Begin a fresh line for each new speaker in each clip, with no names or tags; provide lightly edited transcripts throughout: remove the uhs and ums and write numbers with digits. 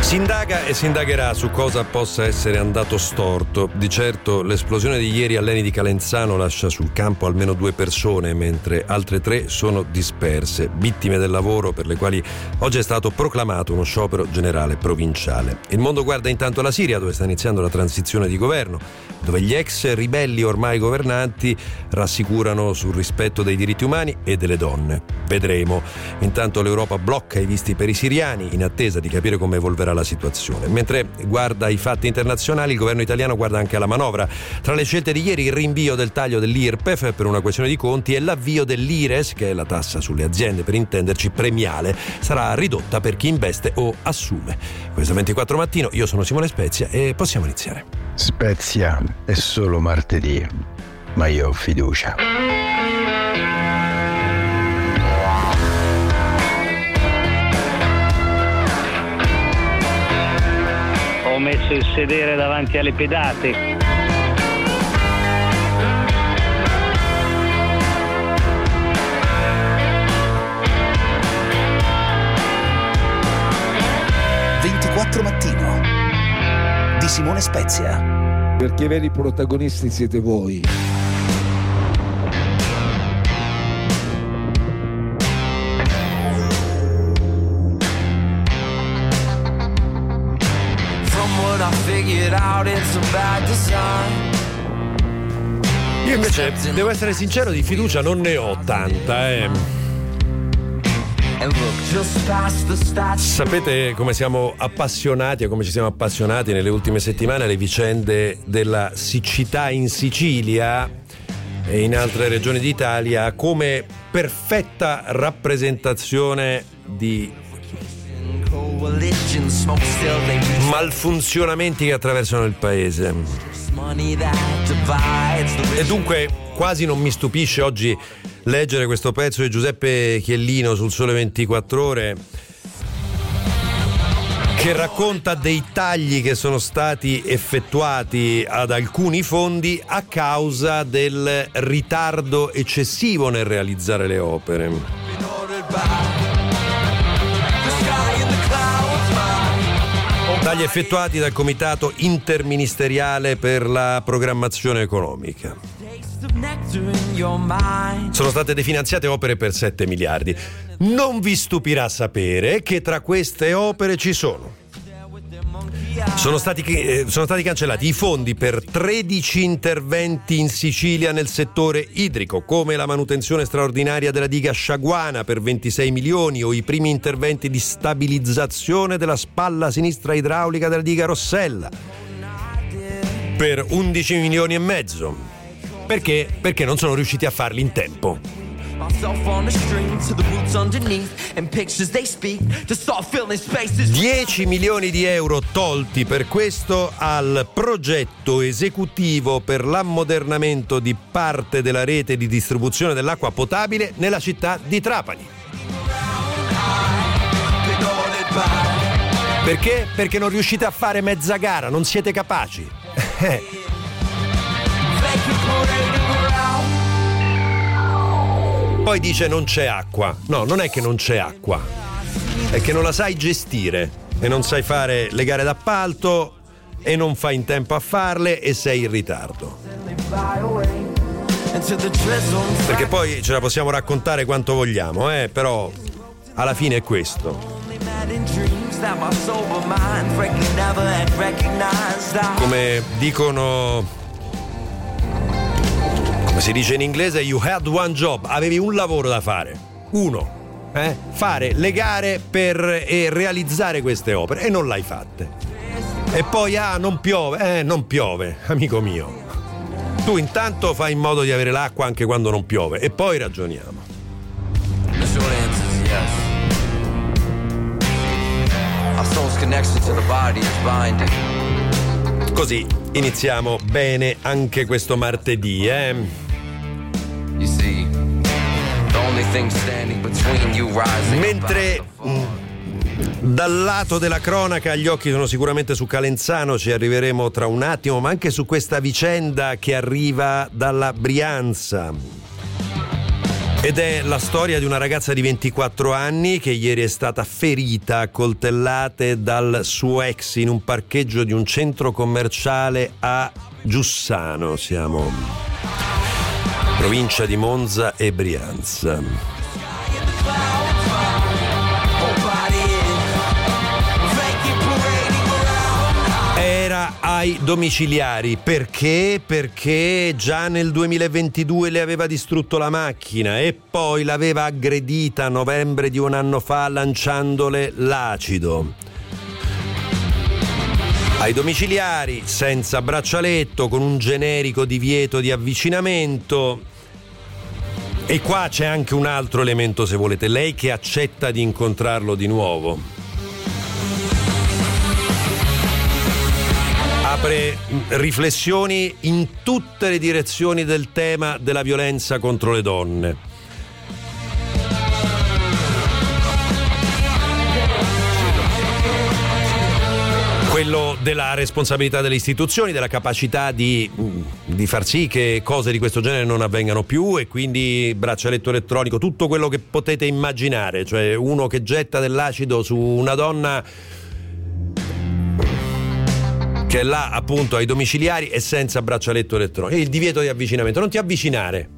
Si indaga e si indagherà su cosa possa essere andato storto. Di certo l'esplosione di ieri all'ENI di Calenzano lascia sul campo almeno 2 persone, mentre altre 3 sono disperse, vittime del lavoro per le quali oggi è stato proclamato uno sciopero generale provinciale. Il mondo guarda intanto alla Siria, dove sta iniziando la transizione di governo, dove gli ex ribelli ormai governanti rassicurano sul rispetto dei diritti umani e delle donne. Vedremo. Intanto l'Europa blocca i visti per i siriani in attesa di capire come evolverà la situazione. Mentre guarda i fatti internazionali, il governo italiano guarda anche alla manovra. Tra le scelte di ieri il rinvio del taglio dell'IRPEF per una questione di conti e l'avvio dell'IRES, che è la tassa sulle aziende, per intenderci premiale, sarà ridotta per chi investe o assume. Questo è 24 Mattino, io sono Simone Spezia e possiamo iniziare.
Spezia è solo martedì, ma io ho fiducia.
Ho messo il sedere davanti alle pedate.
Mattino di Simone Spezia.
Perché i veri protagonisti siete voi.
Io invece devo essere sincero, di fiducia non ne ho tanta, Sapete come siamo appassionati e come ci siamo appassionati nelle ultime settimane alle vicende della siccità in Sicilia e in altre regioni d'Italia come perfetta rappresentazione di malfunzionamenti che attraversano il paese. E dunque quasi non mi stupisce oggi leggere questo pezzo di Giuseppe Chiellino sul Sole 24 Ore che racconta dei tagli che sono stati effettuati ad alcuni fondi a causa del ritardo eccessivo nel realizzare le opere. Tagli effettuati dal Comitato Interministeriale per la Programmazione Economica. Sono state definanziate opere per 7 miliardi. Non vi stupirà sapere che tra queste opere ci sono stati cancellati i fondi per 13 interventi in Sicilia nel settore idrico, come la manutenzione straordinaria della diga Sciaguana per 26 milioni o i primi interventi di stabilizzazione della spalla sinistra idraulica della diga Rossella per 11 milioni e mezzo. Perché? Perché non sono riusciti a farli in tempo. 10 milioni di euro tolti per questo al progetto esecutivo per l'ammodernamento di parte della rete di distribuzione dell'acqua potabile nella città di Trapani. Perché? Perché non riuscite a fare mezza gara, non siete capaci. Poi dice non c'è acqua. No, non è che non c'è acqua, è che non la sai gestire e non sai fare le gare d'appalto e non fai in tempo a farle e sei in ritardo. Perché poi ce la possiamo raccontare quanto vogliamo, però alla fine è questo. Come dicono, come si dice in inglese, you had one job, avevi un lavoro da fare, uno, fare le gare per realizzare queste opere e non l'hai fatte. E poi non piove, non piove, amico mio. Tu intanto fai in modo di avere l'acqua anche quando non piove e poi ragioniamo. Così iniziamo bene anche questo martedì, Mentre dal lato della cronaca gli occhi sono sicuramente su Calenzano, ci arriveremo tra un attimo, ma anche su questa vicenda che arriva dalla Brianza. Ed è la storia di una ragazza di 24 anni che ieri è stata ferita a coltellate dal suo ex in un parcheggio di un centro commerciale a Giussano, siamo provincia di Monza e Brianza. Era ai domiciliari. Perché? Perché già nel 2022 le aveva distrutto la macchina e poi l'aveva aggredita a novembre di un anno fa lanciandole l'acido. Ai domiciliari, senza braccialetto, con un generico divieto di avvicinamento. E qua c'è anche un altro elemento, se volete, lei che accetta di incontrarlo di nuovo. Apre riflessioni in tutte le direzioni del tema della violenza contro le donne. Quello della responsabilità delle istituzioni, della capacità di far sì che cose di questo genere non avvengano più, e quindi braccialetto elettronico, tutto quello che potete immaginare, cioè uno che getta dell'acido su una donna che è là appunto ai domiciliari e senza braccialetto elettronico. Il divieto di avvicinamento, non ti avvicinare.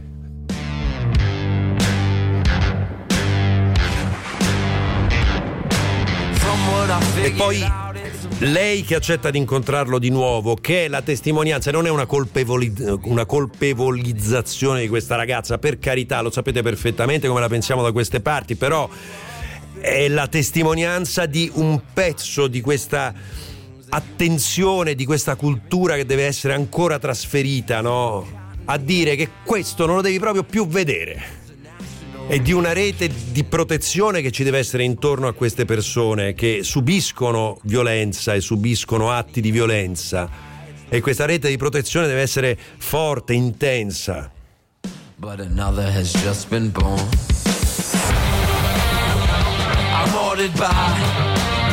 E poi lei che accetta di incontrarlo di nuovo, che è la testimonianza, non è una colpevolizzazione di questa ragazza, per carità, lo sapete perfettamente come la pensiamo da queste parti, però è la testimonianza di un pezzo di questa attenzione, di questa cultura che deve essere ancora trasferita, no? A dire che questo non lo devi proprio più vedere, e di una rete di protezione che ci deve essere intorno a queste persone che subiscono violenza e subiscono atti di violenza, e questa rete di protezione deve essere forte, intensa. But another has just been born. I'm ordered by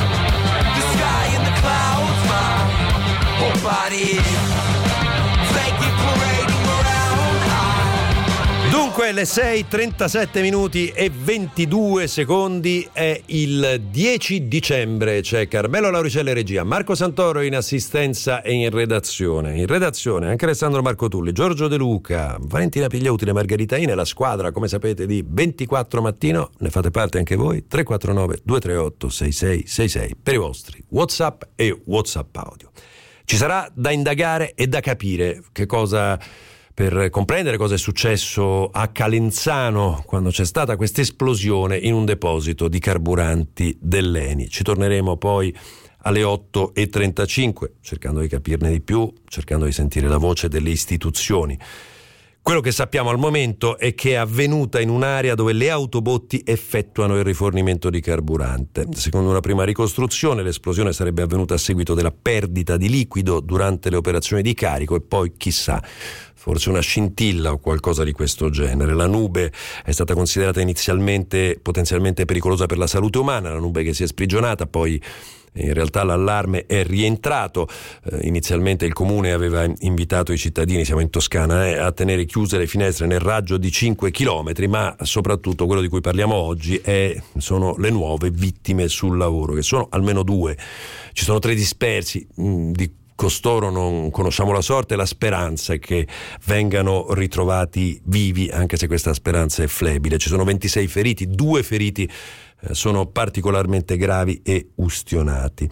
Dunque le 6:37 minuti e 22 secondi, è il 10 dicembre, c'è Carmelo Lauricella in regia, Marco Santoro in assistenza e in redazione anche Alessandro Marco Tulli, Giorgio De Luca, Valentina Pigliautile, Margherita Ine, la squadra come sapete di 24 Mattino, ne fate parte anche voi, 349 238 6666 per i vostri WhatsApp e WhatsApp audio. Ci sarà da indagare e da capire che cosa, per comprendere cosa è successo a Calenzano quando c'è stata questa esplosione in un deposito di carburanti dell'ENI. Ci torneremo poi alle 8:35 cercando di capirne di più, cercando di sentire la voce delle istituzioni. Quello che sappiamo al momento è che è avvenuta in un'area dove le autobotti effettuano il rifornimento di carburante. Secondo una prima ricostruzione, l'esplosione sarebbe avvenuta a seguito della perdita di liquido durante le operazioni di carico, e poi chissà, forse una scintilla o qualcosa di questo genere. La nube è stata considerata inizialmente potenzialmente pericolosa per la salute umana, la nube che si è sprigionata, poi in realtà l'allarme è rientrato. Inizialmente il comune aveva invitato i cittadini, siamo in Toscana, a tenere chiuse le finestre nel raggio di 5 chilometri, ma soprattutto quello di cui parliamo oggi sono le nuove vittime sul lavoro, che sono almeno 2. Ci sono 3 dispersi, di costoro non conosciamo la sorte, la speranza è che vengano ritrovati vivi, anche se questa speranza è flebile. Ci sono 26 feriti, 2 feriti sono particolarmente gravi e ustionati.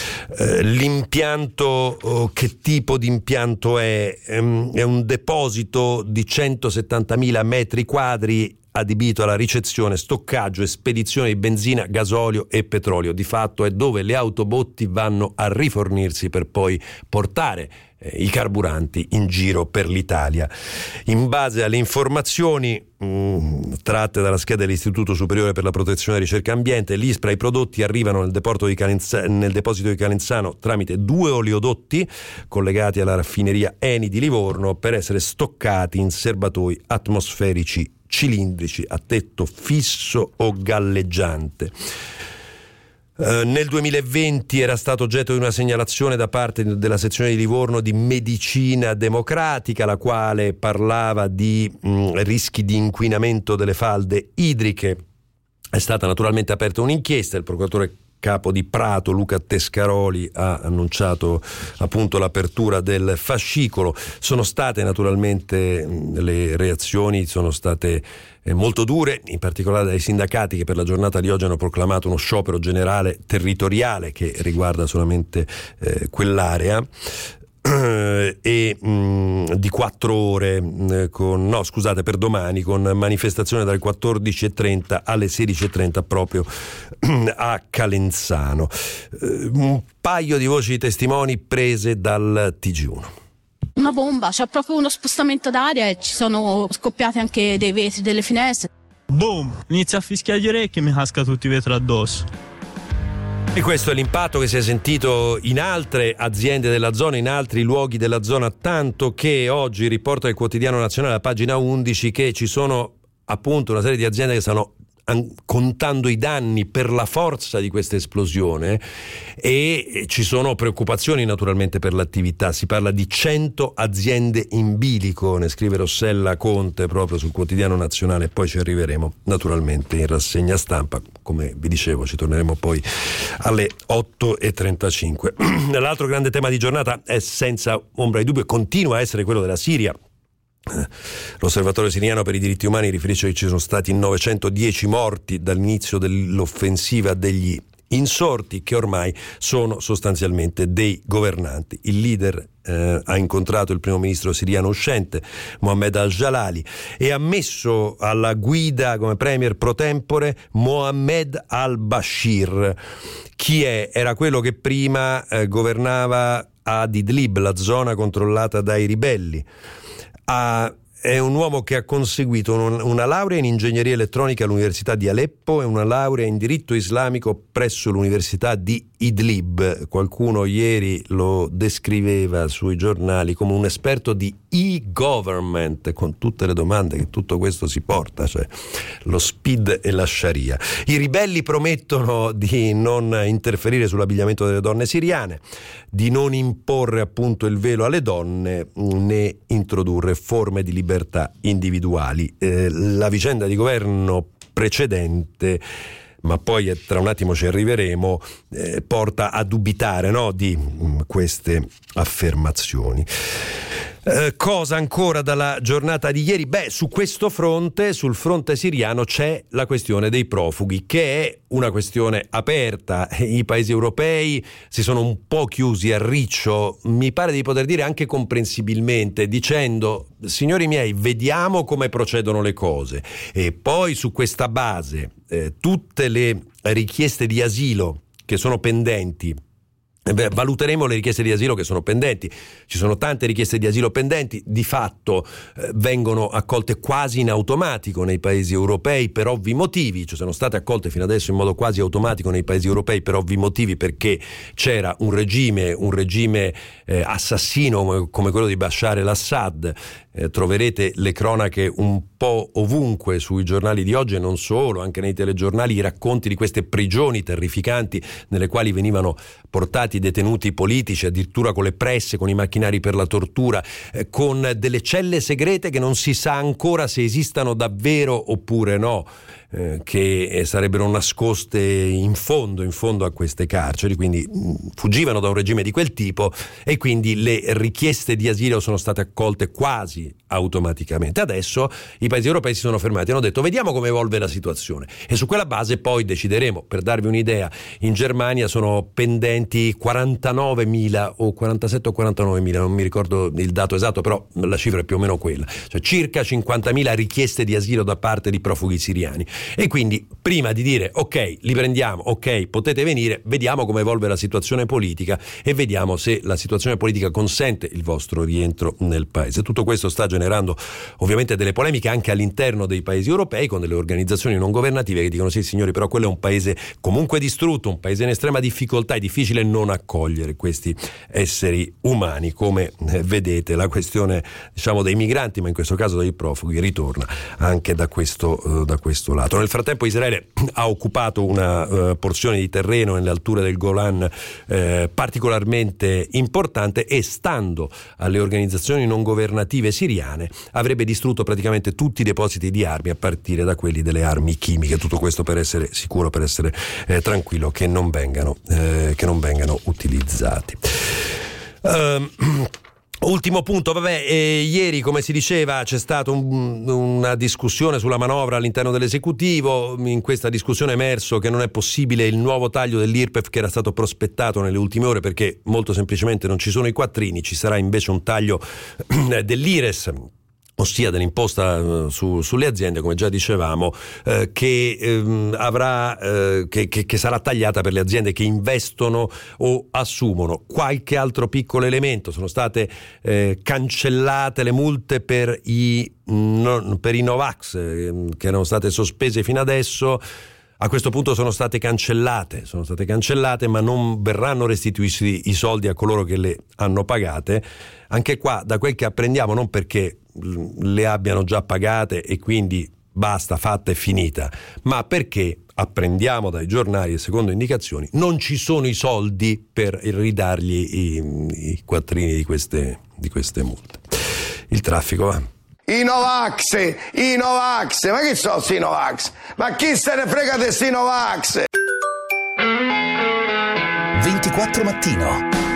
L'impianto, che tipo di impianto è? È un deposito di 170.000 metri quadri adibito alla ricezione, stoccaggio e spedizione di benzina, gasolio e petrolio. Di fatto è dove le autobotti vanno a rifornirsi per poi portare i carburanti in giro per l'Italia. In base alle informazioni tratte dalla scheda dell'Istituto Superiore per la Protezione e Ricerca Ambiente, l'ISPRA, i prodotti arrivano nel deposito di Calenzano tramite 2 oleodotti collegati alla raffineria Eni di Livorno per essere stoccati in serbatoi atmosferici cilindrici a tetto fisso o galleggiante. Nel 2020 era stato oggetto di una segnalazione da parte della sezione di Livorno di Medicina Democratica, la quale parlava di rischi di inquinamento delle falde idriche. È stata naturalmente aperta un'inchiesta, il procuratore capo di Prato Luca Tescaroli ha annunciato appunto l'apertura del fascicolo. Sono state naturalmente le reazioni sono state molto dure, in particolare dai sindacati che per la giornata di oggi hanno proclamato uno sciopero generale territoriale che riguarda solamente quell'area. E di 4 ore per domani, con manifestazione dalle 14.30 alle 16.30 proprio a Calenzano. Un paio di voci di testimoni prese dal TG1.
Una bomba, c'è proprio uno spostamento d'aria e ci sono scoppiati anche dei vetri delle finestre.
Boom, inizia a fischiare gli orecchi e mi casca tutti i vetri addosso.
E questo è l'impatto che si è sentito in altre aziende della zona, in altri luoghi della zona, tanto che oggi riporta il Quotidiano Nazionale a pagina 11 che ci sono appunto una serie di aziende che stanno contando i danni per la forza di questa esplosione e ci sono preoccupazioni naturalmente per l'attività. Si parla di 100 aziende in bilico, ne scrive Rossella Conte proprio sul Quotidiano Nazionale, poi ci arriveremo naturalmente in rassegna stampa, come vi dicevo ci torneremo poi alle 8.35. L'altro grande tema di giornata è senza ombra di dubbio e continua a essere quello della Siria. L'Osservatorio siriano per i diritti umani riferisce che ci sono stati 910 morti dall'inizio dell'offensiva degli insorti, che ormai sono sostanzialmente dei governanti. Il leader ha incontrato il primo ministro siriano uscente Mohammed al-Jalali e ha messo alla guida come premier pro tempore Mohammed al-Bashir. Chi è? Era quello che prima governava ad Idlib, la zona controllata dai ribelli. È un uomo che ha conseguito una laurea in ingegneria elettronica all'Università di Aleppo e una laurea in diritto islamico presso l'Università di Idlib. Qualcuno ieri lo descriveva sui giornali come un esperto di e-government, con tutte le domande che tutto questo si porta, cioè lo speed e la Sharia. I ribelli promettono di non interferire sull'abbigliamento delle donne siriane, di non imporre appunto il velo alle donne, né introdurre forme di libertà individuali. La vicenda di governo precedente, ma poi tra un attimo ci arriveremo, porta a dubitare, no, di queste affermazioni. Cosa ancora dalla giornata di ieri? Su questo fronte, sul fronte siriano, c'è la questione dei profughi, che è una questione aperta. I paesi europei si sono un po' chiusi a riccio, mi pare di poter dire anche comprensibilmente, dicendo: signori miei, vediamo come procedono le cose e poi su questa base tutte le richieste di asilo che sono pendenti, valuteremo le richieste di asilo che sono pendenti. Ci sono tante richieste di asilo pendenti, di fatto vengono accolte quasi in automatico nei paesi europei per ovvi motivi, cioè sono state accolte fino adesso in modo quasi automatico nei paesi europei per ovvi motivi, perché c'era un regime assassino come quello di Bashar al-Assad. Troverete le cronache un po' ovunque sui giornali di oggi e non solo, anche nei telegiornali, i racconti di queste prigioni terrificanti nelle quali venivano portati detenuti politici, addirittura con le presse, con i macchinari per la tortura, con delle celle segrete che non si sa ancora se esistano davvero oppure no, che sarebbero nascoste in fondo a queste carceri, quindi fuggivano da un regime di quel tipo e quindi le richieste di asilo sono state accolte quasi automaticamente. Adesso i paesi europei si sono fermati e hanno detto: vediamo come evolve la situazione e su quella base poi decideremo. Per darvi un'idea, in Germania sono pendenti 49.000 o 47 o 49.000, non mi ricordo il dato esatto, però la cifra è più o meno quella, cioè circa 50.000 richieste di asilo da parte di profughi siriani. E quindi prima di dire ok, li prendiamo, ok, potete venire, vediamo come evolve la situazione politica e vediamo se la situazione politica consente il vostro rientro nel paese. Tutto questo sta generando ovviamente delle polemiche anche all'interno dei paesi europei, con delle organizzazioni non governative che dicono: sì signori, però quello è un paese comunque distrutto, un paese in estrema difficoltà, è difficile non accogliere questi esseri umani. Come vedete, la questione dei migranti, ma in questo caso dei profughi, ritorna anche da questo lato. trovato. Nel frattempo Israele ha occupato una porzione di terreno nelle alture del Golan particolarmente importante e, stando alle organizzazioni non governative siriane, avrebbe distrutto praticamente tutti i depositi di armi, a partire da quelli delle armi chimiche. Tutto questo per essere sicuro, per essere tranquillo che non vengano utilizzati. Ultimo punto, ieri, come si diceva, c'è stata una discussione sulla manovra all'interno dell'esecutivo. In questa discussione è emerso che non è possibile il nuovo taglio dell'IRPEF che era stato prospettato nelle ultime ore, perché molto semplicemente non ci sono i quattrini. Ci sarà invece un taglio dell'IRES, ossia dell'imposta sulle aziende, come già dicevamo, che sarà tagliata per le aziende che investono o assumono. Qualche altro piccolo elemento: sono state cancellate le multe per i Novax, che erano state sospese fino adesso. A questo punto sono state cancellate, ma non verranno restituiti i soldi a coloro che le hanno pagate. Anche qua, da quel che apprendiamo, non perché le abbiano già pagate e quindi basta, fatta e finita, ma perché apprendiamo dai giornali e secondo indicazioni non ci sono i soldi per ridargli i quattrini di queste multe. Il traffico va.
I Novax, ma che sono sti Novax? Ma chi se ne frega di sti Novax?
24 Mattino.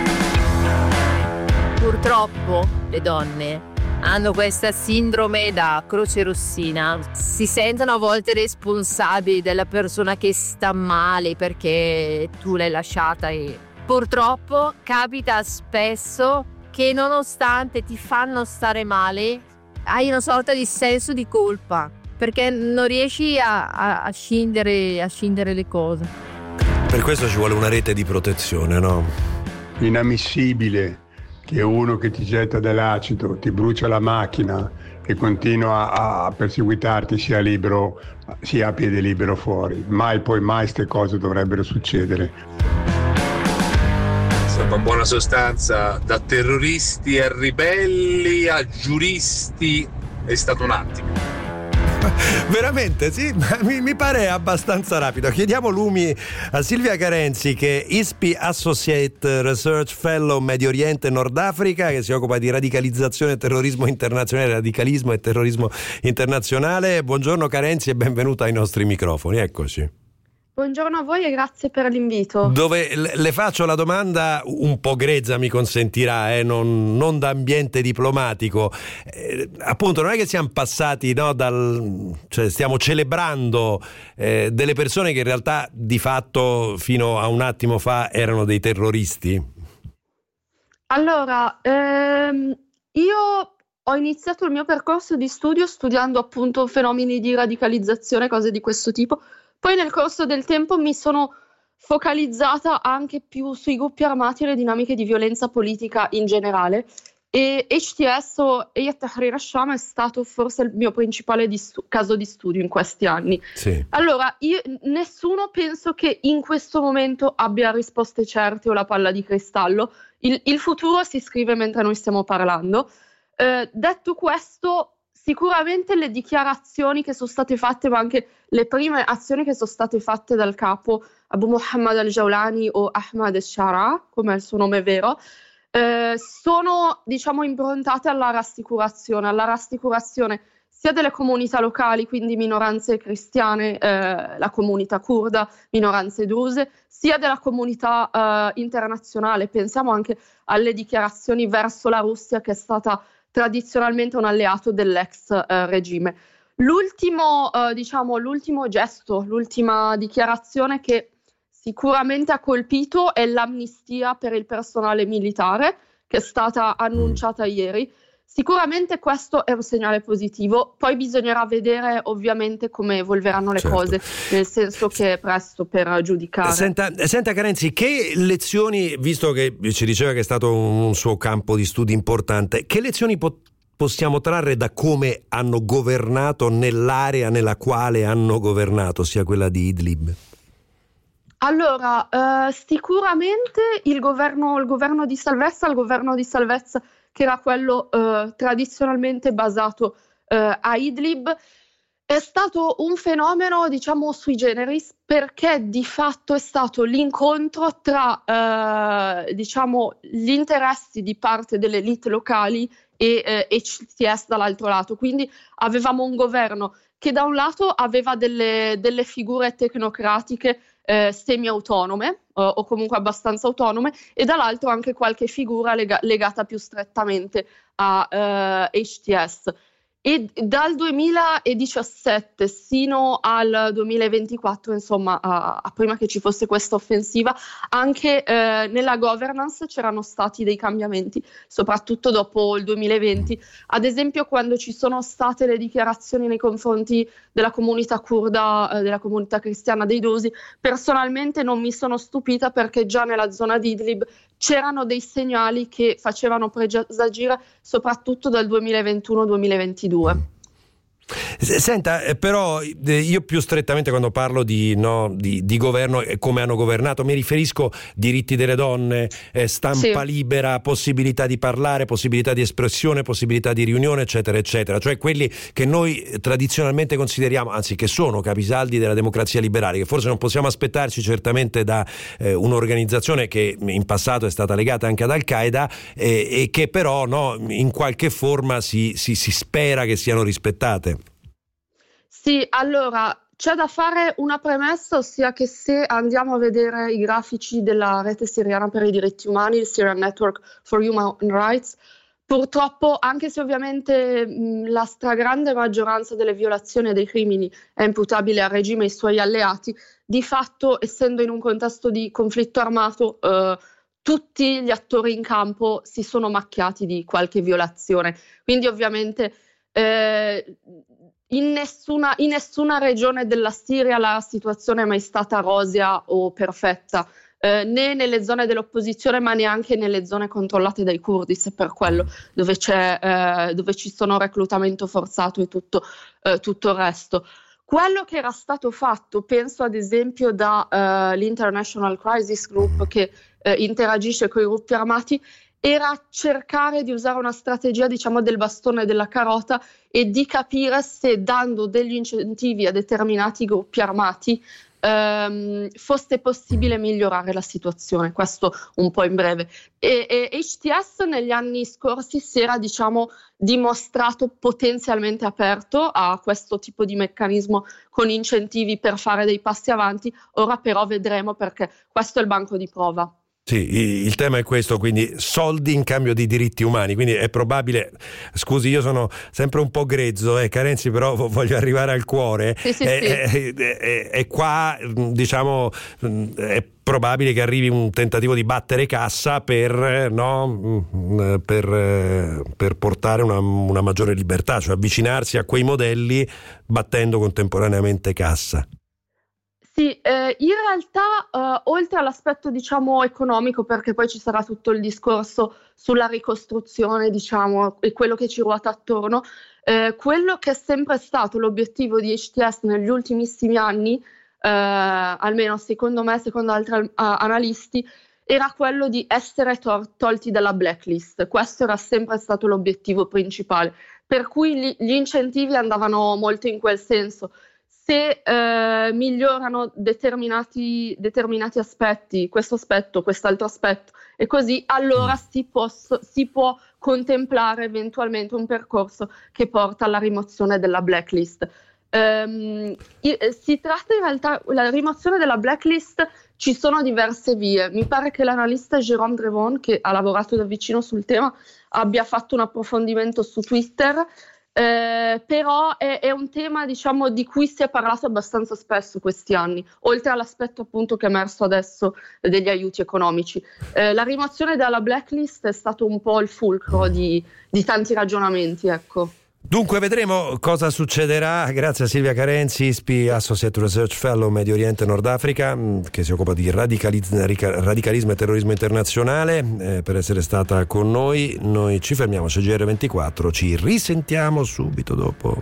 Purtroppo le donne hanno questa sindrome da croce rossina, si sentono a volte responsabili della persona che sta male perché tu l'hai lasciata, e purtroppo capita spesso che nonostante ti fanno stare male hai una sorta di senso di colpa perché non riesci a scindere le cose.
Per questo ci vuole una rete di protezione, no?
Inammissibile che uno che ti getta dell'acido, ti brucia la macchina e continua a perseguitarti sia libero, sia a piede libero fuori. Mai queste cose dovrebbero succedere.
Insomma, in buona sostanza, da terroristi a ribelli a giuristi è stato un attimo.
Veramente sì, mi pare abbastanza rapido. Chiediamo lumi a Silvia Carenzi, che è ISPI Associate Research Fellow Medio Oriente e Nord Africa, che si occupa di radicalizzazione e terrorismo internazionale, radicalismo e terrorismo internazionale. Buongiorno Carenzi e benvenuta ai nostri microfoni, eccoci.
Buongiorno a voi e grazie per l'invito.
Dove le faccio la domanda un po' grezza, mi consentirà, non da ambiente diplomatico. Appunto, non è che siamo passati, no, cioè stiamo celebrando delle persone che in realtà di fatto fino a un attimo fa erano dei terroristi?
Allora, io ho iniziato il mio percorso di studio studiando appunto fenomeni di radicalizzazione, cose di questo tipo. Poi nel corso del tempo mi sono focalizzata anche più sui gruppi armati e le dinamiche di violenza politica in generale, e HTS o Hayat Tahrir al-Sham è stato forse il mio principale caso di studio in questi anni.
Sì.
Allora, nessuno penso che in questo momento abbia risposte certe o la palla di cristallo. Il futuro si scrive mentre noi stiamo parlando. Detto questo, sicuramente le dichiarazioni che sono state fatte, ma anche le prime azioni che sono state fatte dal capo Abu Muhammad al-Jawlani o Ahmad al-Shara, come è il suo nome vero, sono, diciamo, improntate alla rassicurazione sia delle comunità locali, quindi minoranze cristiane, la comunità curda, minoranze druse, sia della comunità internazionale. Pensiamo anche alle dichiarazioni verso la Russia, che è stata tradizionalmente un alleato dell'ex regime. L'ultimo gesto, l'ultima dichiarazione che sicuramente ha colpito è l'amnistia per il personale militare, che è stata annunciata ieri. Sicuramente questo è un segnale positivo, poi bisognerà vedere ovviamente come evolveranno le cose, nel senso che è presto per giudicare.
Senta Carenzi, che lezioni, visto che ci diceva che è stato un suo campo di studi importante, che lezioni possiamo trarre da come hanno governato nell'area nella quale hanno governato, sia quella di Idlib?
Allora, sicuramente il governo di salvezza, che era quello tradizionalmente basato a Idlib, È stato un fenomeno, diciamo, sui generis, perché di fatto è stato l'incontro tra, diciamo, gli interessi di parte delle elite locali e HTS dall'altro lato. Quindi avevamo un governo che da un lato aveva delle figure tecnocratiche semi-autonome o comunque abbastanza autonome, e dall'altro anche qualche figura legata più strettamente a HTS. E dal 2017 sino al 2024, insomma, prima che ci fosse questa offensiva, anche nella governance c'erano stati dei cambiamenti, soprattutto dopo il 2020. Ad esempio, quando ci sono state le dichiarazioni nei confronti della comunità curda, della comunità cristiana dei Drusi, personalmente non mi sono stupita, perché già nella zona di Idlib c'erano dei segnali che facevano presagire soprattutto dal 2021-2022.
Senta, però io più strettamente, quando parlo di governo e come hanno governato, mi riferisco diritti delle donne, stampa libera, possibilità di parlare, possibilità di espressione, possibilità di riunione, eccetera eccetera, cioè quelli che noi tradizionalmente consideriamo, anzi che sono capisaldi della democrazia liberale, che forse non possiamo aspettarci certamente da un'organizzazione che in passato è stata legata anche ad Al-Qaeda e che però in qualche forma si spera che siano rispettate.
Sì, allora c'è da fare una premessa, ossia che se andiamo a vedere i grafici della rete siriana per i diritti umani, il Syrian Network for Human Rights, purtroppo, anche se ovviamente la stragrande maggioranza delle violazioni e dei crimini è imputabile al regime e ai suoi alleati, di fatto, essendo in un contesto di conflitto armato, tutti gli attori in campo si sono macchiati di qualche violazione. Quindi ovviamente in nessuna regione della Siria la situazione è mai stata rosea o perfetta, né nelle zone dell'opposizione, ma neanche nelle zone controllate dai curdi, se per quello dove ci sono reclutamento forzato e tutto il resto. Quello che era stato fatto, penso ad esempio l'International Crisis Group, che interagisce con i gruppi armati, era cercare di usare una strategia, diciamo, del bastone e della carota, e di capire se, dando degli incentivi a determinati gruppi armati, fosse possibile migliorare la situazione. Questo un po' in breve. E HTS negli anni scorsi si era, diciamo, dimostrato potenzialmente aperto a questo tipo di meccanismo con incentivi per fare dei passi avanti. Ora però vedremo, perché questo è il banco di prova.
Sì, il tema è questo, quindi soldi in cambio di diritti umani, quindi è probabile, scusi, io sono sempre un po' grezzo, Carenzi, però voglio arrivare al cuore,
sì.
E qua, diciamo, è probabile che arrivi un tentativo di battere cassa per portare una maggiore libertà, cioè avvicinarsi a quei modelli battendo contemporaneamente cassa.
Sì, in realtà oltre all'aspetto, diciamo, economico, perché poi ci sarà tutto il discorso sulla ricostruzione, diciamo, e quello che ci ruota attorno, quello che è sempre stato l'obiettivo di HTS negli ultimissimi anni, almeno secondo me, secondo altri analisti, era quello di essere tolti dalla blacklist. Questo era sempre stato l'obiettivo principale, per cui gli incentivi andavano molto in quel senso. Se migliorano determinati aspetti, questo aspetto, quest'altro aspetto, e così, allora si può contemplare eventualmente un percorso che porta alla rimozione della blacklist. Si tratta in realtà, la rimozione della blacklist, ci sono diverse vie. Mi pare che l'analista Jérôme Drevon, che ha lavorato da vicino sul tema, abbia fatto un approfondimento su Twitter. Però è un tema, diciamo, di cui si è parlato abbastanza spesso questi anni, oltre all'aspetto appunto che è emerso adesso degli aiuti economici. La rimozione dalla blacklist è stato un po' il fulcro di tanti ragionamenti, ecco.
Dunque vedremo cosa succederà. Grazie a Silvia Carenzi, ISPI Associate Research Fellow Medio Oriente e Nord Africa, che si occupa di radicalismo e terrorismo internazionale, per essere stata con noi. Noi ci fermiamo, c'è GR24, ci risentiamo subito dopo.